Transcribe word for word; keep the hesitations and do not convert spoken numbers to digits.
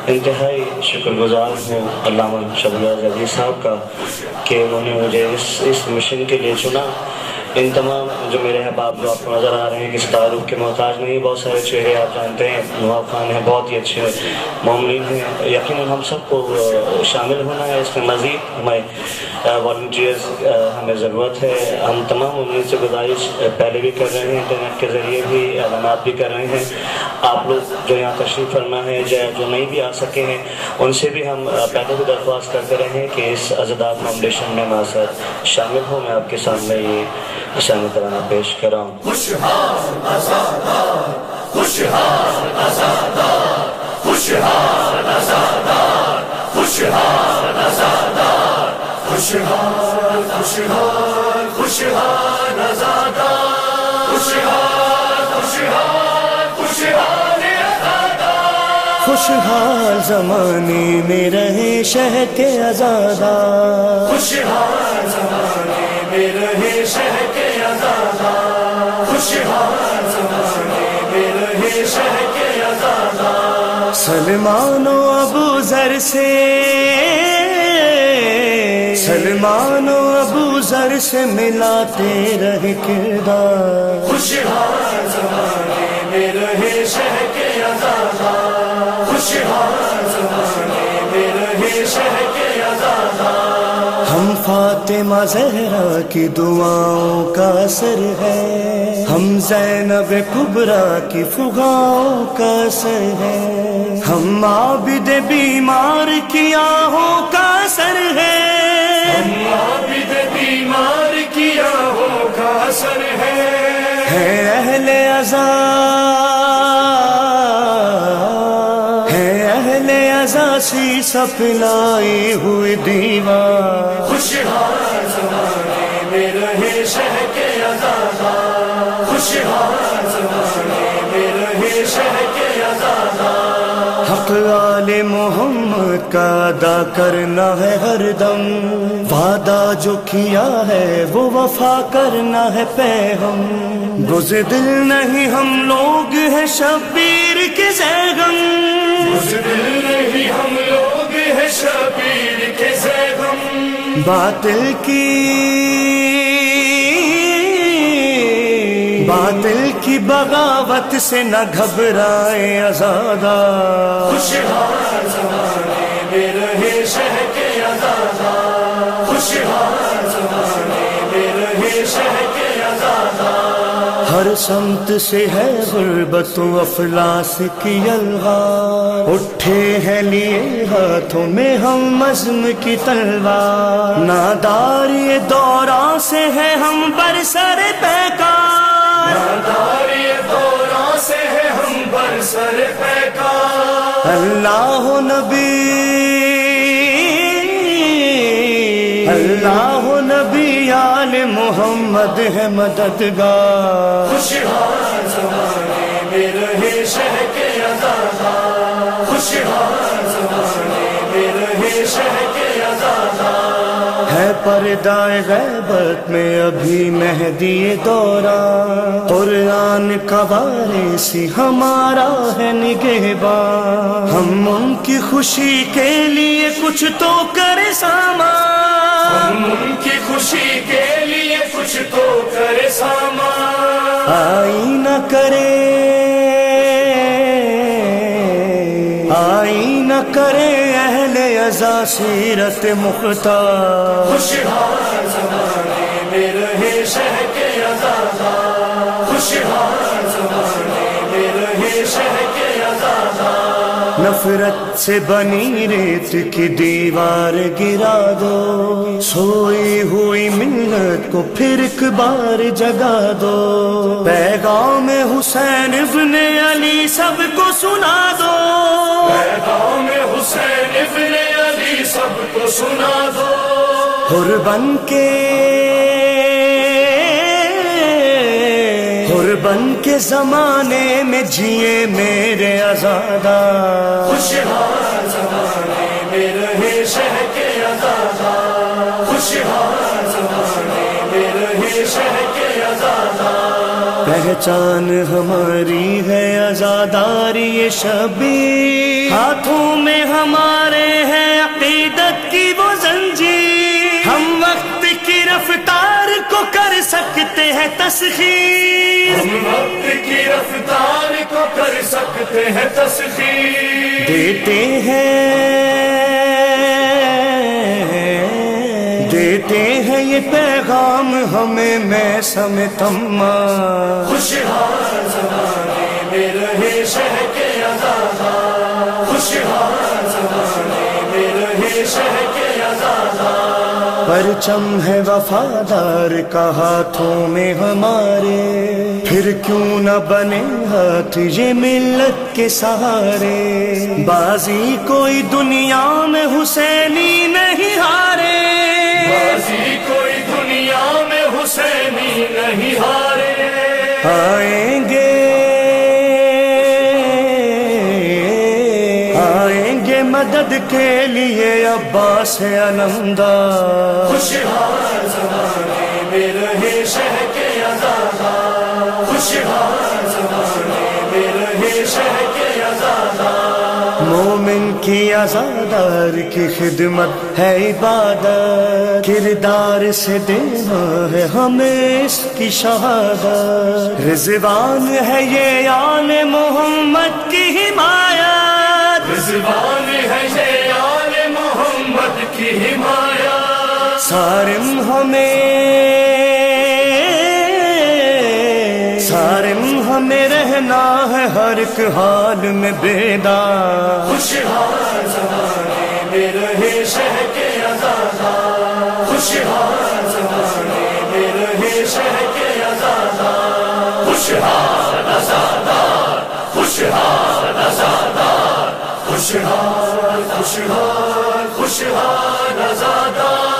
انتہائی شکر گزار ہوں علامہ شبیہ عزیز صاحب کا کہ انہوں نے مجھے اس اس مشن کے لیے چنا۔ ان تمام جو میرے احباب جو آپ کو نظر آ رہے ہیں کسی تعارف کے محتاج نہیں، بہت سارے چہرے آپ جانتے ہیں، نواب خان ہیں، بہت ہی اچھے مومنین ہیں، یقیناً ہم سب کو شامل ہونا ہے اس میں، مزید ہمیں والنٹیئرز ہمیں ضرورت ہے۔ ہم تمام مومنین سے گزارش پہلے بھی کر رہے ہیں، انٹرنیٹ کے ذریعے بھی اعلانات بھی کر رہے ہیں، آپ لوگ جو یہاں تشریف فرما ہے جو نہیں بھی آ سکے ہیں ان سے بھی ہم پہلے بھی درخواست کرتے رہے ہیں کہ اس عزادار فاؤنڈیشن میں معذرت شامل ہوں۔ میں آپ کے سامنے یہ شان ترانہ پیش کر رہا ہوں۔ خوشحال آزادار، خوشحال آزادار، خوشحال آزادار، خوشحال آزادار، خوشحال خوشحال خوشحال آزادار، خوشحال خوشحال خوشحال آزادار، خوشحال زمانے میں رہے شہر کے آزادار، خوشحال زمانے میں رہے شہر کے آزادار، خوشحال زمانے میں رہے شہر کے آزادار۔ سلمان و ابو ذر سے سلمان و ابو ذر سے ملاتے رہے کردار، خوشحال زمانے میں رہے شہر کے آزادار، خوشحال زمانے میں رہے شہر کے آزادار۔ ہم فاطمہ زہرا کی دعاؤں کا اثر ہے، ہم زینب کبریٰ کی فغاؤں کا اثر ہے، ہم عابد بیمار کی آہوں کا اثر ہے، ہم عابد بیمار کی آہوں کا اثر ہے، ہے اہل عزا ہے اہل عزا سی سپلائی ہوئی دیوار، خوشحال زمانے میں رہے شہر کے آزادار، خوشحال زمانے میں رہے شہر کے آزادار۔ حق آل محمد کا ادا کرنا ہے ہر دم، وعدہ جو کیا ہے وہ وفا کرنا ہے پہ ہم، بزدل نہیں ہم لوگ ہیں شبیر کے زیغم، بزدل نہیں ہم لوگ ہیں شبیر کے زیغم، باطل کی باطل کی بغاوت سے نہ گھبرائے آزادار، خوشحال زمانے میں رہے شہر کے آزادار، خوشحال زمانے میں رہے شہر کے آزادار۔ ہر سمت سے ہے غربت و افلاس کی الغار، اٹھے ہیں لیے ہاتھوں میں ہم عزم کی تلوار، نادار یہ دوران سے ہے ہم برسر پیکار، ناداری دوران سے ہے ہم برسر پیکار، اللہ نبی اللہ نبی آل محمد ہے مددگار، خوشحال زمانے میں رہے شہر کے آزادار، خوشحال زمانے میں رہے شہر کے آزادار۔ ہے پردہ غیبت میں ابھی مہدی دوران، قرآن کا وارثی ہمارا ہے نگہبان، ہم ان کی خوشی کے لیے کچھ تو کرے سامان، ہم ان کی خوشی کے لیے کچھ تو کرے سامان، آئی نہ کرے آئی نہ کرے اہل عزا سیرت مختار، خوشحال زمانے میں رہے شہر کے آزادار، خوشحال زمانے میں رہے شہر کے آزادار۔ نفرت سے بنی ریت کی دیوار گرا دو، سوئی ہوئی ملت کو پھر ایک بار جگا دو، پیغام حسین ابن علی سب کو سنا دو، پیغام حسین ابن علی سب کو سنا دو، حر بن کے حر بن کے زمانے میں جیے میرے آزادار، خوشحال زمانے میں رہے شہر کے آزادار، خوشحال زمانے میں رہے شہر کے آزادار۔ پہچان ہماری ہے آزاداری یہ شبیر، ہاتھوں میں سکتے ہیں تسخیر، ہم وقت کی رفتار کو کر سکتے ہیں تسخیر، دیتے ہیں دیتے ہیں یہ پیغام ہمیں میں سمیت اما، خوشحال زمانے میں رہے شہ کے آزاداں، خوشحال زمانے میں رہے شہ کے آزاداں، پرچم ہے وفادار کا ہاتھوں میں ہمارے، پھر کیوں نہ بنے ہاتھ یہ ملت کے سہارے، بازی کوئی دنیا میں حسینی نہیں ہارے، بازی کوئی دنیا میں حسینی نہیں ہارے، آئیں گے آئیں گے مدد کے لیے عباس علمدار، خوشحال زمانے میں رہے شہ کے آزاداں، خوشحال زمانے میں رہے شہ کے آزاداں، مومن کی آزادار کی خدمت ہے عبادت، کردار سے دینا ہے ہمیں اس کی شہادت، رضوان ہے یہ آل محمد کی حمایت، رضوان ہے یہ آل محمد کی حمایت، صارم ہمیں صارم ہمیں رہنا ہے ہر ایک حال میں بیدار، خوشحال زمانے میں رہے شہ کے آزاداں، خوشحال زمانے میں رہے شہ کے آزاداں، خوشحال آزادار، خوشحال آزادار، خوشحال خوشحال خوشحال آزادار۔